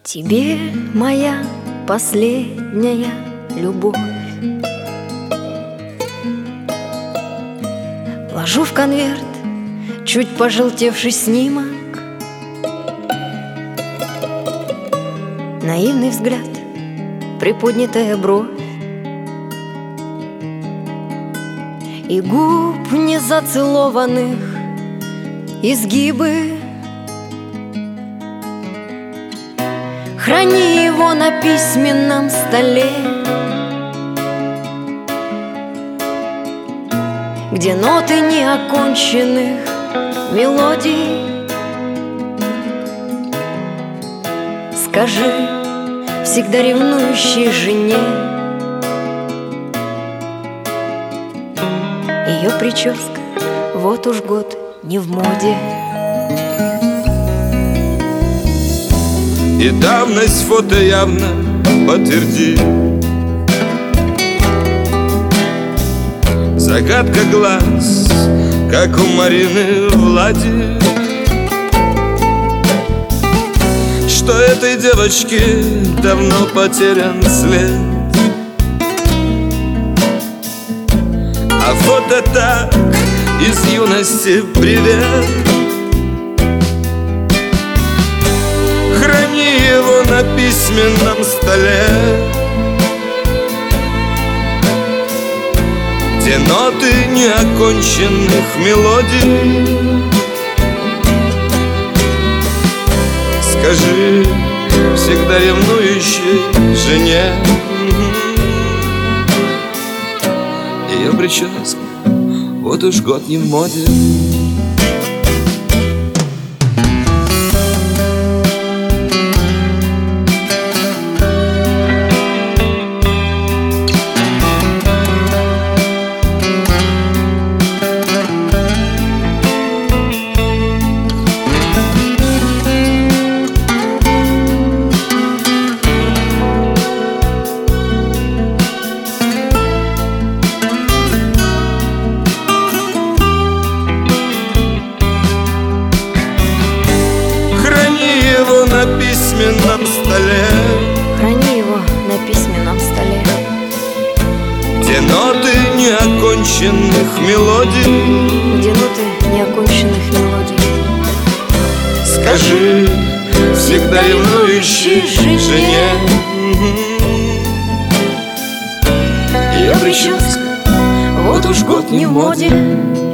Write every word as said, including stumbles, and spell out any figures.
Тебе моя последняя любовь ложу в конверт чуть пожелтевший снимок, наивный взгляд, приподнятая бровь и губ незацелованных изгибы. Храни его на письменном столе, где ноты неоконченных мелодий. Скажи всегда ревнующей жене, ее прическа вот уж год не в моде. И давность фото явно подтвердит. Загадка глаз, как у Марины Влади, что этой девочке давно потерян след. А фото так из юности привет. Храни его на письменном столе, где ноты неоконченных мелодий. Скажи всегда ревнующей жене, ее прическа вот уж год не в моде. На письменном столе, храни его на письменном столе, где ноты неоконченных мелодий, где ноты неоконченных мелодий. Скажи всегда ревнующей жене, ее прическа вот уж год не в моде.